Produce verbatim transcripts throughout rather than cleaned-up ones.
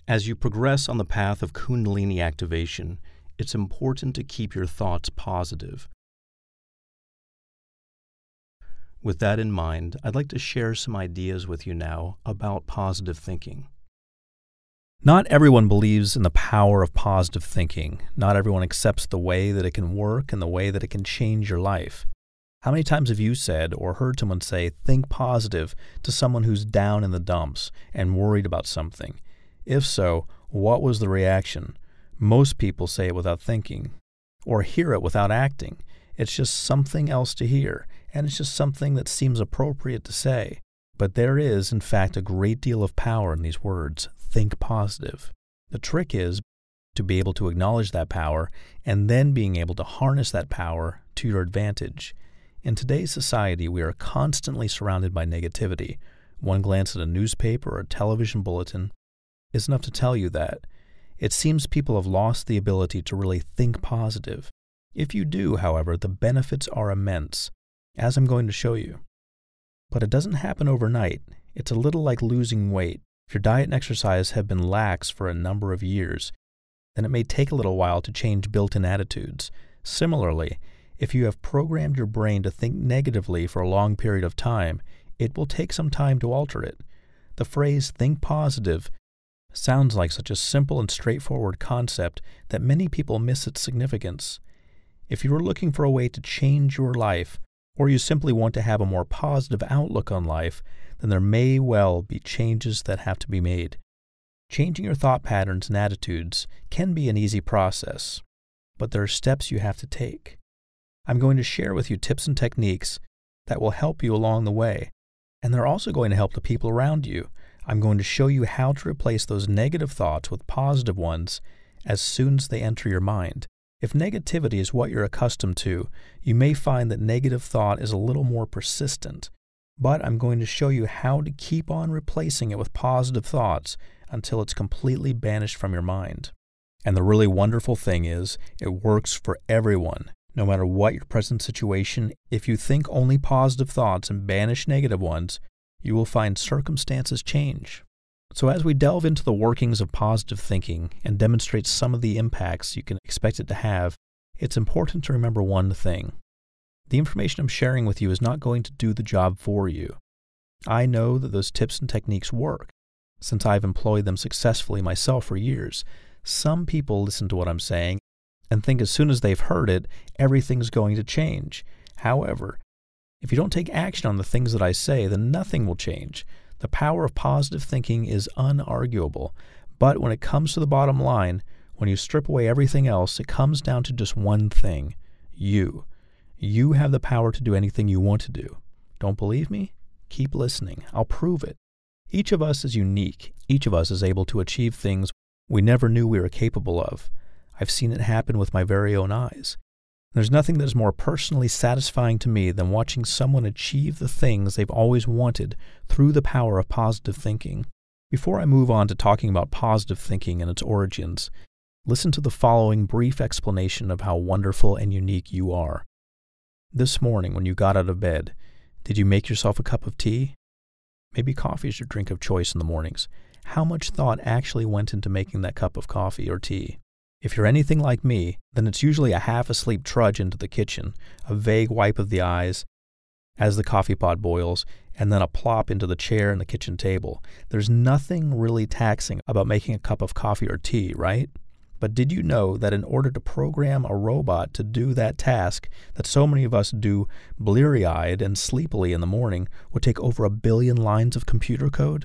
As you progress on the path of Kundalini activation, it's important to keep your thoughts positive. With that in mind, I'd like to share some ideas with you now about positive thinking. Not everyone believes in the power of positive thinking. Not everyone accepts the way that it can work and the way that it can change your life. How many times have you said or heard someone say, "Think positive," to someone who's down in the dumps and worried about something? If so, what was the reaction? Most people say it without thinking, or hear it without acting. It's just something else to hear, and it's just something that seems appropriate to say. But there is, in fact, a great deal of power in these words, think positive. The trick is to be able to acknowledge that power and then being able to harness that power to your advantage. In today's society, we are constantly surrounded by negativity. One glance at a newspaper or a television bulletin is enough to tell you that. It seems people have lost the ability to really think positive. If you do, however, the benefits are immense, as I'm going to show you. But it doesn't happen overnight. It's a little like losing weight. If your diet and exercise have been lax for a number of years, then it may take a little while to change built-in attitudes. Similarly, if you have programmed your brain to think negatively for a long period of time, it will take some time to alter it. The phrase "think positive" sounds like such a simple and straightforward concept that many people miss its significance. If you are looking for a way to change your life, or you simply want to have a more positive outlook on life, then there may well be changes that have to be made. Changing your thought patterns and attitudes can be an easy process, but there are steps you have to take. I'm going to share with you tips and techniques that will help you along the way, and they're also going to help the people around you. I'm going to show you how to replace those negative thoughts with positive ones as soon as they enter your mind. If negativity is what you're accustomed to, you may find that negative thought is a little more persistent, but I'm going to show you how to keep on replacing it with positive thoughts until it's completely banished from your mind. And the really wonderful thing is, it works for everyone. No matter what your present situation, if you think only positive thoughts and banish negative ones, you will find circumstances change. So as we delve into the workings of positive thinking and demonstrate some of the impacts you can expect it to have, it's important to remember one thing. The information I'm sharing with you is not going to do the job for you. I know that those tips and techniques work, since I've employed them successfully myself for years. Some people listen to what I'm saying and think as soon as they've heard it, everything's going to change. However, if you don't take action on the things that I say, then nothing will change. The power of positive thinking is unarguable, but when it comes to the bottom line, when you strip away everything else, it comes down to just one thing: you. You have the power to do anything you want to do. Don't believe me? Keep listening. I'll prove it. Each of us is unique. Each of us is able to achieve things we never knew we were capable of. I've seen it happen with my very own eyes. There's nothing that is more personally satisfying to me than watching someone achieve the things they've always wanted through the power of positive thinking. Before I move on to talking about positive thinking and its origins, listen to the following brief explanation of how wonderful and unique you are. This morning, when you got out of bed, did you make yourself a cup of tea? Maybe coffee is your drink of choice in the mornings. How much thought actually went into making that cup of coffee or tea? If you're anything like me, then it's usually a half-asleep trudge into the kitchen, a vague wipe of the eyes as the coffee pot boils, and then a plop into the chair and the kitchen table. There's nothing really taxing about making a cup of coffee or tea, right? But did you know that in order to program a robot to do that task that so many of us do bleary-eyed and sleepily in the morning would take over a billion lines of computer code?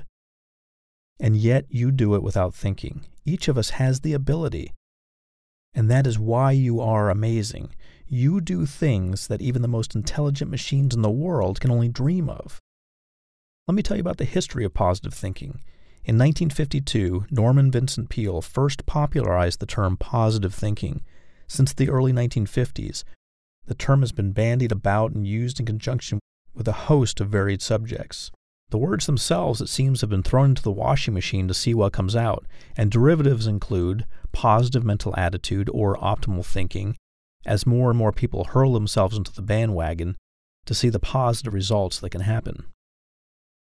And yet you do it without thinking. Each of us has the ability. And that is why you are amazing. You do things that even the most intelligent machines in the world can only dream of. Let me tell you about the history of positive thinking. In nineteen fifty-two, Norman Vincent Peale first popularized the term positive thinking. Since the early nineteen fifties, the term has been bandied about and used in conjunction with a host of varied subjects. The words themselves, it seems, have been thrown into the washing machine to see what comes out, and derivatives include positive mental attitude or optimal thinking, as more and more people hurl themselves into the bandwagon to see the positive results that can happen.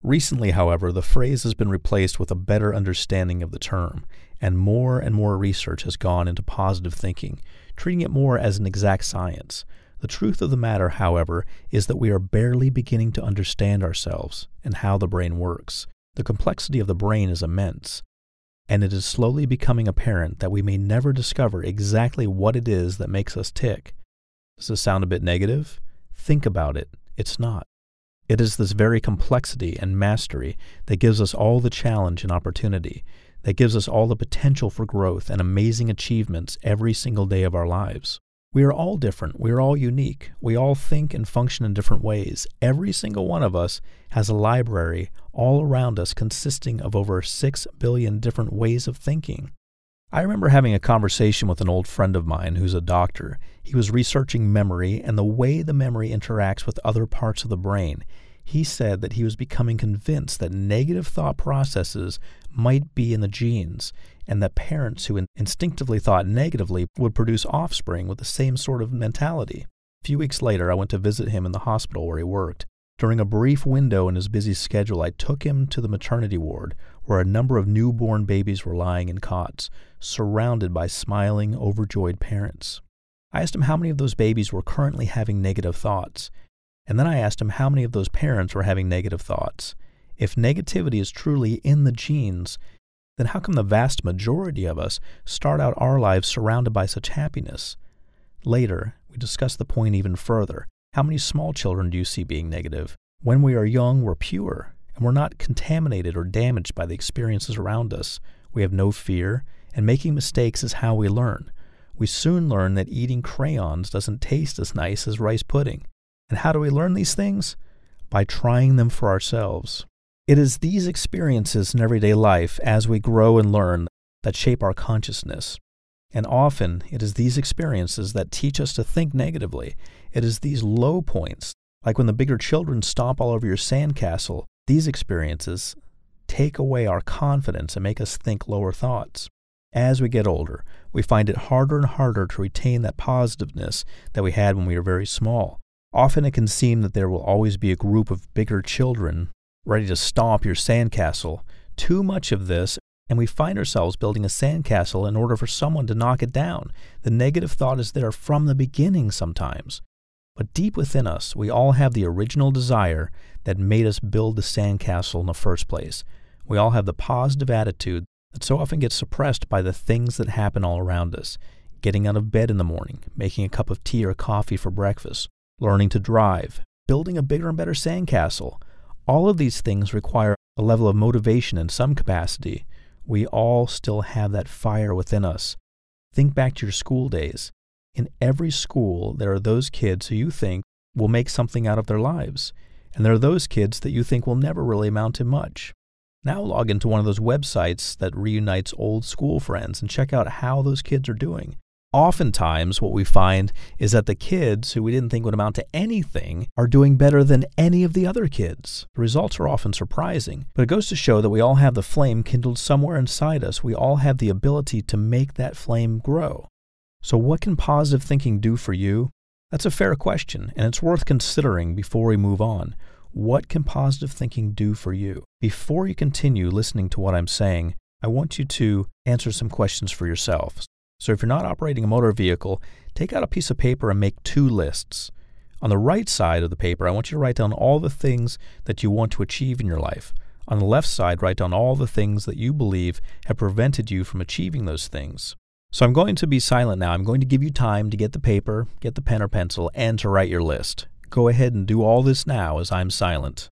Recently, however, the phrase has been replaced with a better understanding of the term, and more and more research has gone into positive thinking, treating it more as an exact science. The truth of the matter, however, is that we are barely beginning to understand ourselves and how the brain works. The complexity of the brain is immense, and it is slowly becoming apparent that we may never discover exactly what it is that makes us tick. Does this sound a bit negative? Think about it. It's not. It is this very complexity and mastery that gives us all the challenge and opportunity, that gives us all the potential for growth and amazing achievements every single day of our lives. We are all different. We are all unique. We all think and function in different ways. Every single one of us has a library all around us consisting of over six billion different ways of thinking. I remember having a conversation with an old friend of mine who's a doctor. He was researching memory and the way the memory interacts with other parts of the brain. He said that he was becoming convinced that negative thought processes might be in the genes, and that parents who in- instinctively thought negatively would produce offspring with the same sort of mentality. A few weeks later, I went to visit him in the hospital where he worked. During a brief window in his busy schedule, I took him to the maternity ward, where a number of newborn babies were lying in cots, surrounded by smiling, overjoyed parents. I asked him how many of those babies were currently having negative thoughts, and then I asked him how many of those parents were having negative thoughts. If negativity is truly in the genes, then how come the vast majority of us start out our lives surrounded by such happiness? Later, we discussed the point even further. How many small children do you see being negative? When we are young, we're pure, and we're not contaminated or damaged by the experiences around us. We have no fear, and making mistakes is how we learn. We soon learn that eating crayons doesn't taste as nice as rice pudding. And how do we learn these things? By trying them for ourselves. It is these experiences in everyday life, as we grow and learn, that shape our consciousness. And often, it is these experiences that teach us to think negatively. It is these low points, like when the bigger children stomp all over your sandcastle, these experiences take away our confidence and make us think lower thoughts. As we get older, we find it harder and harder to retain that positiveness that we had when we were very small. Often it can seem that there will always be a group of bigger children ready to stomp your sandcastle. Too much of this, and we find ourselves building a sandcastle in order for someone to knock it down. The negative thought is there from the beginning sometimes. But deep within us, we all have the original desire that made us build the sandcastle in the first place. We all have the positive attitude that so often gets suppressed by the things that happen all around us. Getting out of bed in the morning, making a cup of tea or coffee for breakfast, learning to drive, building a bigger and better sandcastle. All of these things require a level of motivation in some capacity. We all still have that fire within us. Think back to your school days. In every school, there are those kids who you think will make something out of their lives, and there are those kids that you think will never really amount to much. Now log into one of those websites that reunites old school friends and check out how those kids are doing. Oftentimes, what we find is that the kids who we didn't think would amount to anything are doing better than any of the other kids. The results are often surprising, but it goes to show that we all have the flame kindled somewhere inside us. We all have the ability to make that flame grow. So what can positive thinking do for you? That's a fair question, and it's worth considering before we move on. What can positive thinking do for you? Before you continue listening to what I'm saying, I want you to answer some questions for yourself. So if you're not operating a motor vehicle, take out a piece of paper and make two lists. On the right side of the paper, I want you to write down all the things that you want to achieve in your life. On the left side, write down all the things that you believe have prevented you from achieving those things. So I'm going to be silent now. I'm going to give you time to get the paper, get the pen or pencil, and to write your list. Go ahead and do all this now as I'm silent.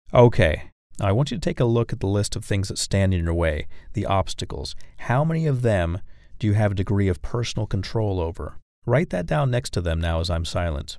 Okay, now I want you to take a look at the list of things that stand in your way, the obstacles. How many of them do you have a degree of personal control over? Write that down next to them now as I'm silent.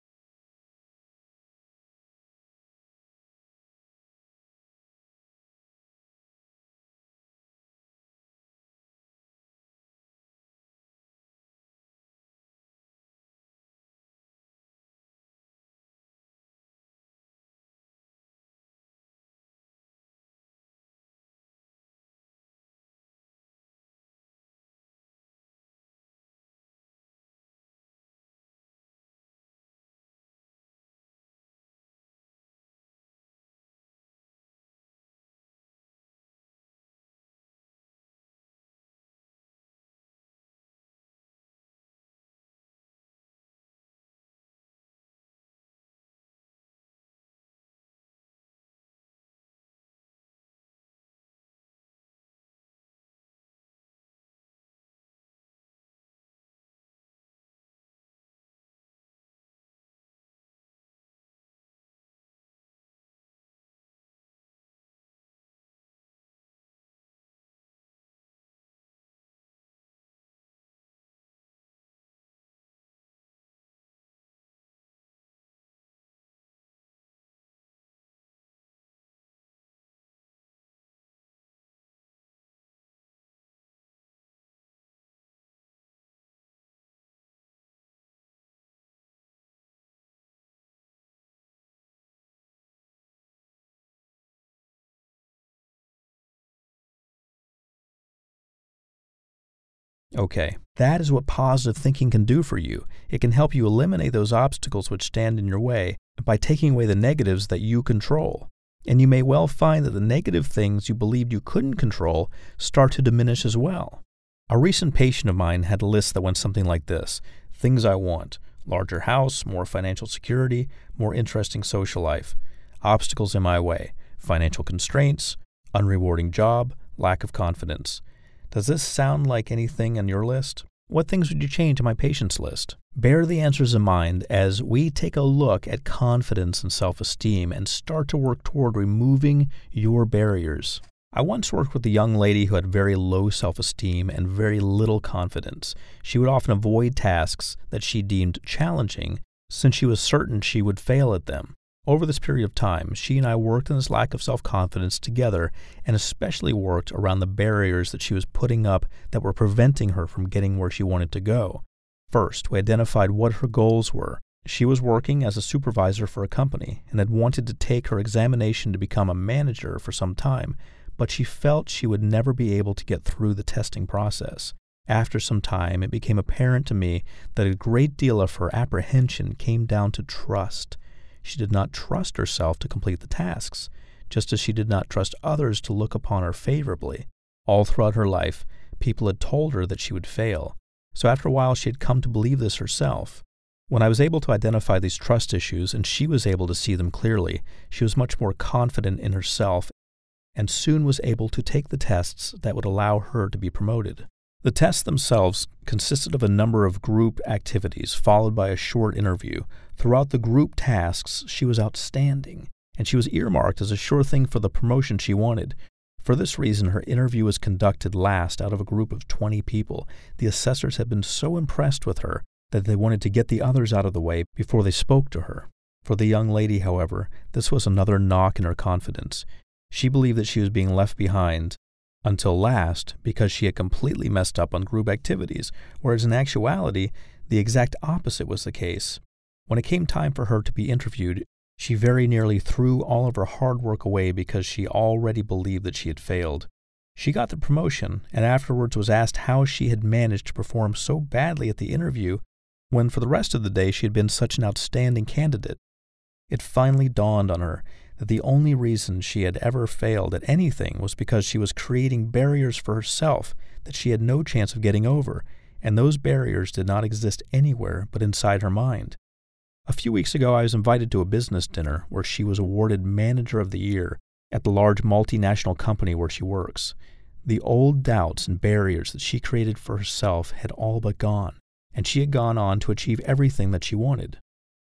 Okay, that is what positive thinking can do for you. It can help you eliminate those obstacles which stand in your way by taking away the negatives that you control. And you may well find that the negative things you believed you couldn't control start to diminish as well. A recent patient of mine had a list that went something like this: things I want, larger house, more financial security, more interesting social life; obstacles in my way, financial constraints, unrewarding job, lack of confidence. Does this sound like anything on your list? What things would you change in my patient's list? Bear the answers in mind as we take a look at confidence and self-esteem and start to work toward removing your barriers. I once worked with a young lady who had very low self-esteem and very little confidence. She would often avoid tasks that she deemed challenging since she was certain she would fail at them. Over this period of time, she and I worked on this lack of self-confidence together, and especially worked around the barriers that she was putting up that were preventing her from getting where she wanted to go. First, we identified what her goals were. She was working as a supervisor for a company and had wanted to take her examination to become a manager for some time, but she felt she would never be able to get through the testing process. After some time, it became apparent to me that a great deal of her apprehension came down to trust. She did not trust herself to complete the tasks, just as she did not trust others to look upon her favorably. All throughout her life, people had told her that she would fail. So after a while, she had come to believe this herself. When I was able to identify these trust issues and she was able to see them clearly, she was much more confident in herself and soon was able to take the tests that would allow her to be promoted. The tests themselves consisted of a number of group activities followed by a short interview. Throughout the group tasks, she was outstanding, and she was earmarked as a sure thing for the promotion she wanted. For this reason, her interview was conducted last out of a group of twenty people. The assessors had been so impressed with her that they wanted to get the others out of the way before they spoke to her. For the young lady, however, this was another knock in her confidence. She believed that she was being left behind until last because she had completely messed up on group activities, whereas in actuality, the exact opposite was the case. When it came time for her to be interviewed, she very nearly threw all of her hard work away because she already believed that she had failed. She got the promotion, and afterwards was asked how she had managed to perform so badly at the interview when for the rest of the day she had been such an outstanding candidate. It finally dawned on her that the only reason she had ever failed at anything was because she was creating barriers for herself that she had no chance of getting over, and those barriers did not exist anywhere but inside her mind. A few weeks ago, I was invited to a business dinner where she was awarded Manager of the Year at the large multinational company where she works. The old doubts and barriers that she created for herself had all but gone, and she had gone on to achieve everything that she wanted.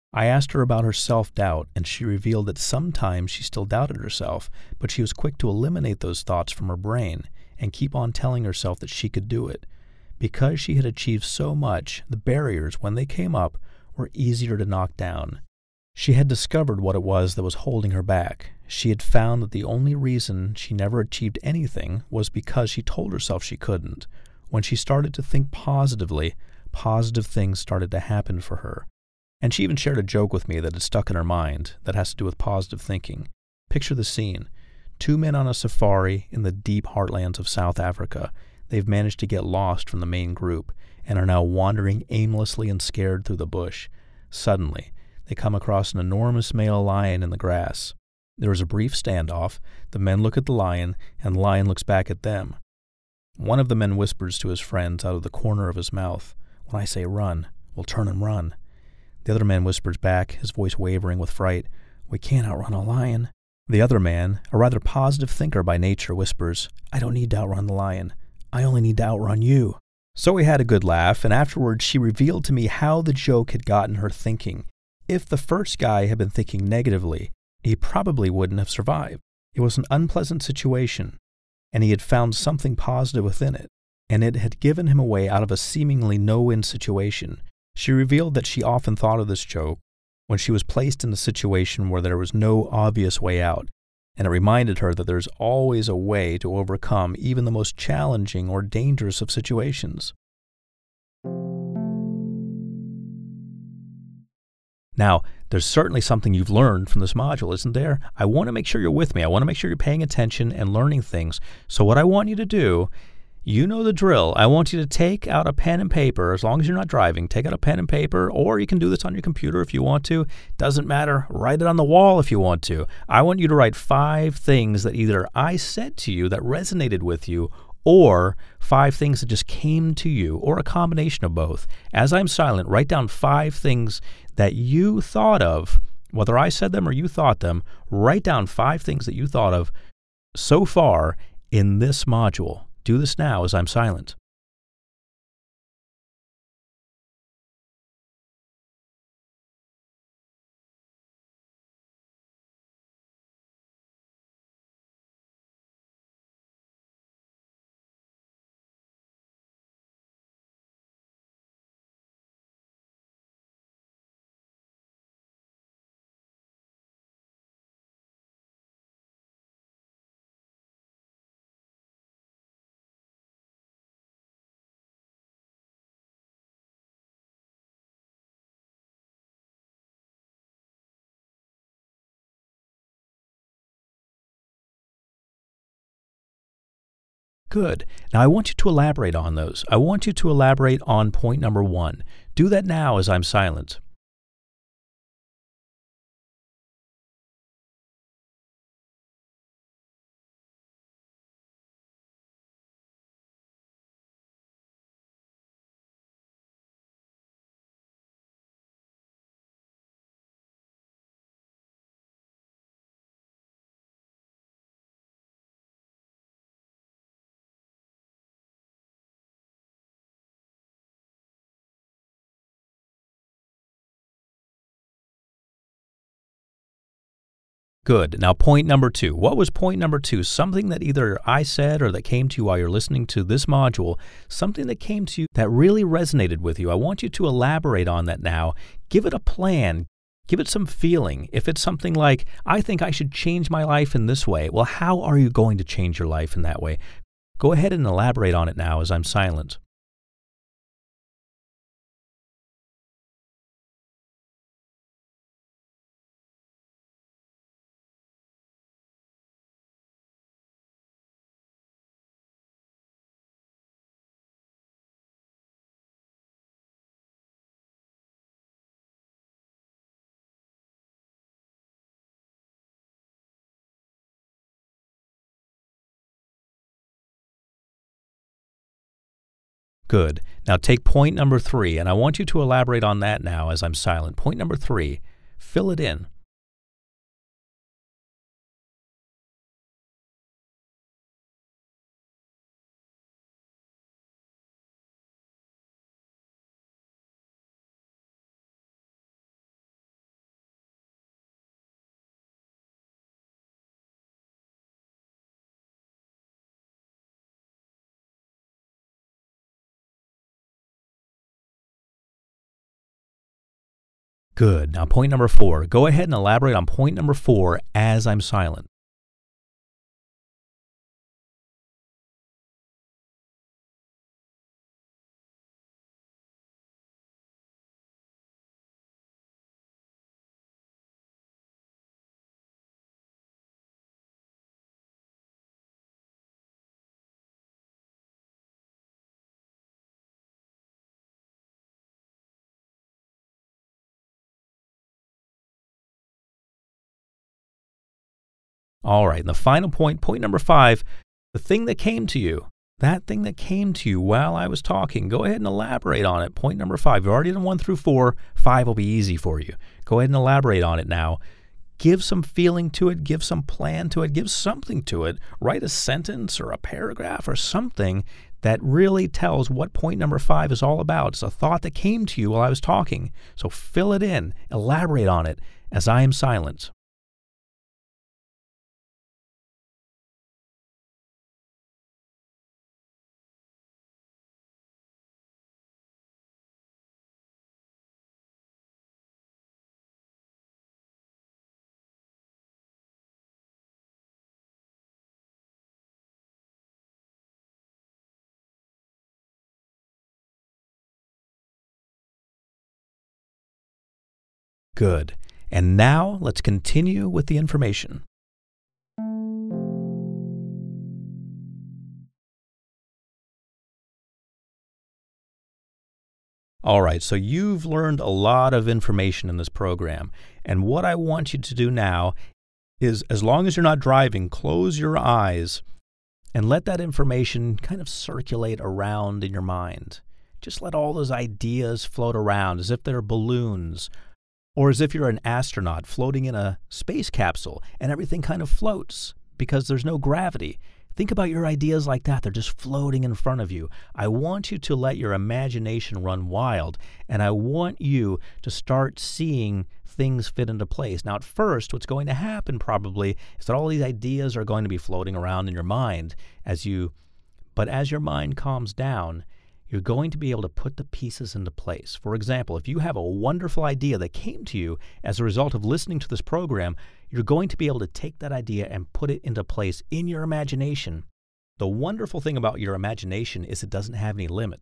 I asked her about her self-doubt, and she revealed that sometimes she still doubted herself, but she was quick to eliminate those thoughts from her brain and keep on telling herself that she could do it. Because she had achieved so much, the barriers, when they came up, were easier to knock down. She had discovered what it was that was holding her back. She had found that the only reason she never achieved anything was because she told herself she couldn't. When she started to think positively, positive things started to happen for her. And she even shared a joke with me that had stuck in her mind that has to do with positive thinking. Picture the scene. Two men on a safari in the deep heartlands of South Africa. They've managed to get lost from the main group and are now wandering aimlessly and scared through the bush. Suddenly, they come across an enormous male lion in the grass. There is a brief standoff. The men look at the lion, and the lion looks back at them. One of the men whispers to his friends out of the corner of his mouth, "When I say run, we'll turn and run." The other man whispers back, his voice wavering with fright, "We can't outrun a lion." The other man, a rather positive thinker by nature, whispers, "I don't need to outrun the lion. I only need to outrun you." So we had a good laugh, and afterwards she revealed to me how the joke had gotten her thinking. If the first guy had been thinking negatively, he probably wouldn't have survived. It was an unpleasant situation, and he had found something positive within it, and it had given him a way out of a seemingly no-win situation. She revealed that she often thought of this joke when she was placed in a situation where there was no obvious way out, and it reminded her that there's always a way to overcome even the most challenging or dangerous of situations. Now, there's certainly something you've learned from this module, isn't there? I want to make sure you're with me. I want to make sure you're paying attention and learning things. So what I want you to do, you know the drill. I want you to take out a pen and paper, as long as you're not driving. Take out a pen and paper, or you can do this on your computer if you want to. Doesn't matter. Write it on the wall if you want to. I want you to write five things that either I said to you that resonated with you, or five things that just came to you, or a combination of both. As I'm silent, write down five things that you thought of, whether I said them or you thought them. Write down five things that you thought of so far in this module. Do this now as I'm silent. Good. Now I want you to elaborate on those. I want you to elaborate on point number one. Do that now as I'm silent. Good. Now, point number two. What was point number two? Something that either I said or that came to you while you're listening to this module, something that came to you that really resonated with you. I want you to elaborate on that now. Give it a plan. Give it some feeling. If it's something like, I think I should change my life in this way, well, how are you going to change your life in that way? Go ahead and elaborate on it now as I'm silent. Good. Now take point number three, and I want you to elaborate on that now as I'm silent. Point number three, fill it in. Good. Now, point number four. Go ahead and elaborate on point number four as I'm silent. All right, and the final point, point number five, the thing that came to you, that thing that came to you while I was talking, go ahead and elaborate on it. Point number five, you've already done one through four. Five will be easy for you. Go ahead and elaborate on it now. Give some feeling to it, give some plan to it, give something to it. Write a sentence or a paragraph or something that really tells what point number five is all about. It's a thought that came to you while I was talking. So fill it in, elaborate on it as I am silent. Good. And now let's continue with the information. All right, so you've learned a lot of information in this program. And what I want you to do now is, as long as you're not driving, close your eyes and let that information kind of circulate around in your mind. Just let all those ideas float around as if they're balloons, or as if you're an astronaut floating in a space capsule and everything kind of floats because there's no gravity. Think about your ideas like that. They're just floating in front of you. I want you to let your imagination run wild, and I want you to start seeing things fit into place. Now, at first, what's going to happen probably is that all these ideas are going to be floating around in your mind as you, but as your mind calms down, you're going to be able to put the pieces into place. For example, if you have a wonderful idea that came to you as a result of listening to this program, you're going to be able to take that idea and put it into place in your imagination. The wonderful thing about your imagination is it doesn't have any limit.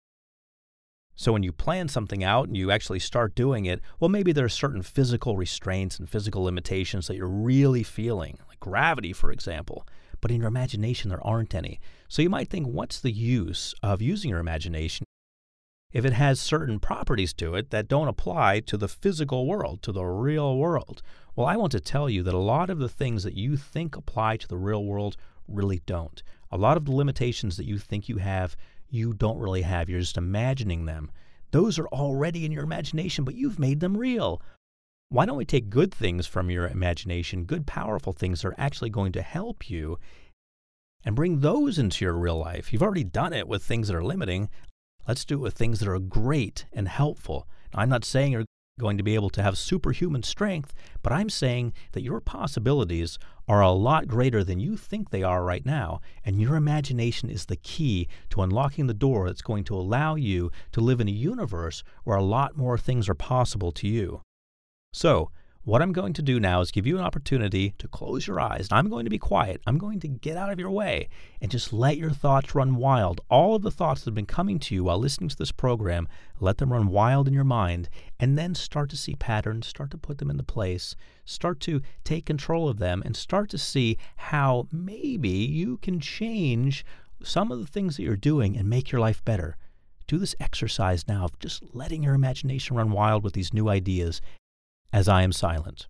So when you plan something out and you actually start doing it, well, maybe there are certain physical restraints and physical limitations that you're really feeling, like gravity, for example. But in your imagination, there aren't any. So you might think, what's the use of using your imagination if it has certain properties to it that don't apply to the physical world, to the real world? Well, I want to tell you that a lot of the things that you think apply to the real world really don't. A lot of the limitations that you think you have, you don't really have. You're just imagining them. Those are already in your imagination, but you've made them real. Why don't we take good things from your imagination, good, powerful things that are actually going to help you, and bring those into your real life? You've already done it with things that are limiting. Let's do it with things that are great and helpful. Now, I'm not saying you're going to be able to have superhuman strength, but I'm saying that your possibilities are a lot greater than you think they are right now, and your imagination is the key to unlocking the door that's going to allow you to live in a universe where a lot more things are possible to you. So, what I'm going to do now is give you an opportunity to close your eyes. I'm going to be quiet. I'm going to get out of your way and just let your thoughts run wild. All of the thoughts that have been coming to you while listening to this program, let them run wild in your mind, and then start to see patterns, start to put them into place, start to take control of them, and start to see how maybe you can change some of the things that you're doing and make your life better. Do this exercise now of just letting your imagination run wild with these new ideas as I am silent.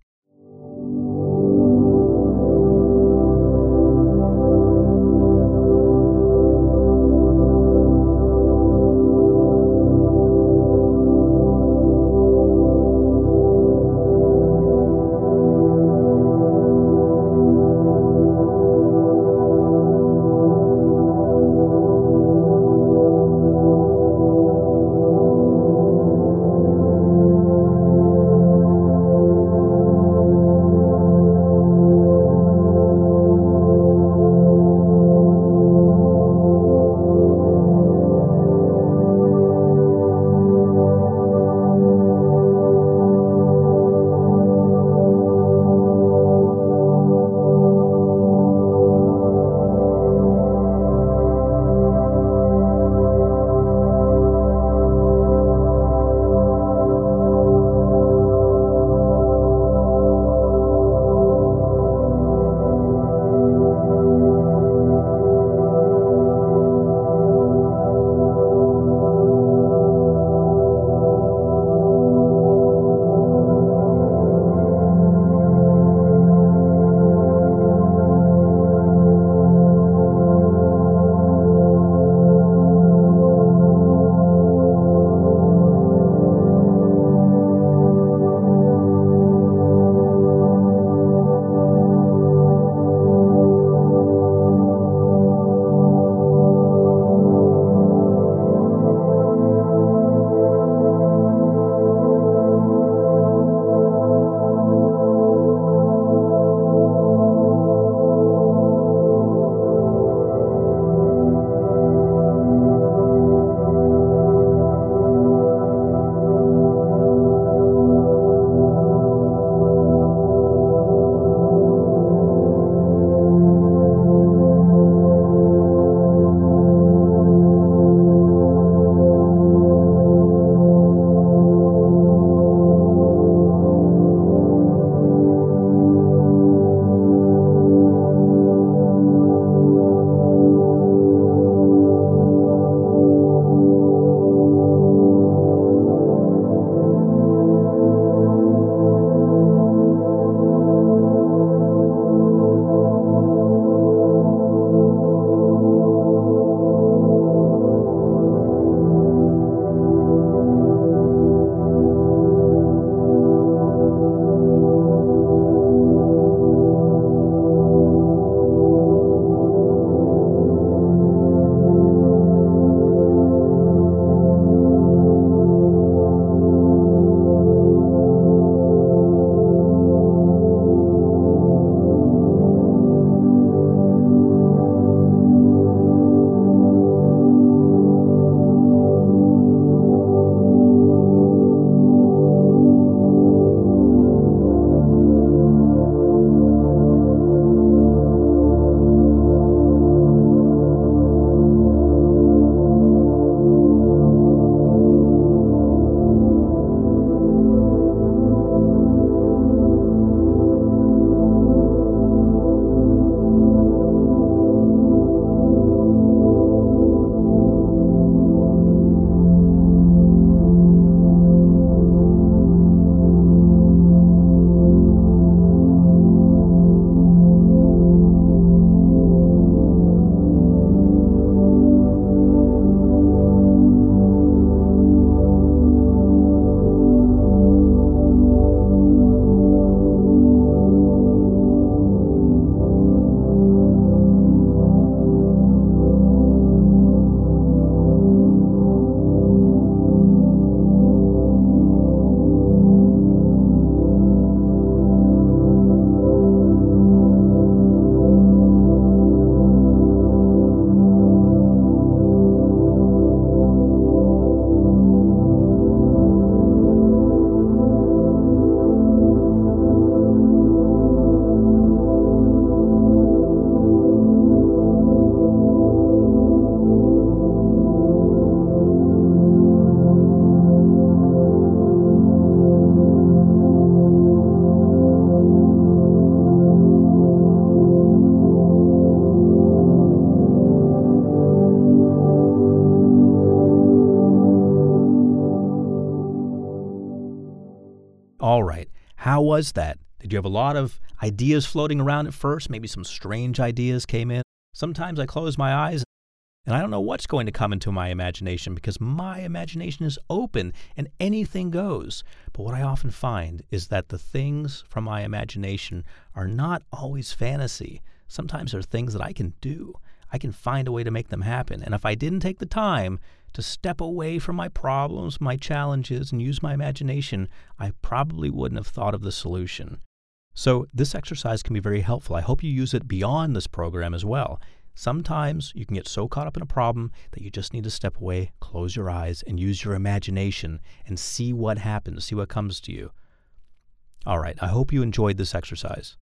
All right. How was that? Did you have a lot of ideas floating around at first? Maybe some strange ideas came in. Sometimes I close my eyes and I don't know what's going to come into my imagination because my imagination is open and anything goes. But what I often find is that the things from my imagination are not always fantasy. Sometimes they're things that I can do. I can find a way to make them happen. And if I didn't take the time to step away from my problems, my challenges, and use my imagination, I probably wouldn't have thought of the solution. So this exercise can be very helpful. I hope you use it beyond this program as well. Sometimes you can get so caught up in a problem that you just need to step away, close your eyes, and use your imagination and see what happens, see what comes to you. All right, I hope you enjoyed this exercise.